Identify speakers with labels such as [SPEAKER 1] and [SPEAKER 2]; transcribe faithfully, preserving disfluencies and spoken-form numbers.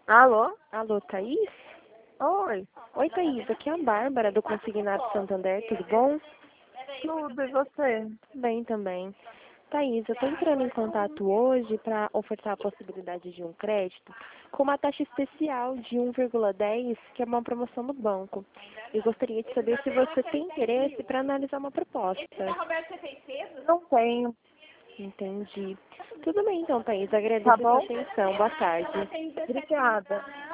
[SPEAKER 1] Alô?
[SPEAKER 2] Alô, Thaís?
[SPEAKER 1] Oi,
[SPEAKER 2] Oi, Thaís, aqui é a Bárbara do Consignado Santander, tudo bom?
[SPEAKER 1] tudo, e você?
[SPEAKER 2] Bem também. Thaís, eu estou entrando em contato hoje para ofertar a possibilidade de um crédito com uma taxa especial de um vírgula dez, que é uma promoção do banco. Eu gostaria de saber se você tem interesse para analisar uma proposta.
[SPEAKER 1] Não tenho,
[SPEAKER 2] Entendi. Tudo bem então, Thaís.
[SPEAKER 1] tá
[SPEAKER 2] Agradeço a sua
[SPEAKER 1] bom?
[SPEAKER 2] atenção. Boa tarde.
[SPEAKER 1] Obrigada.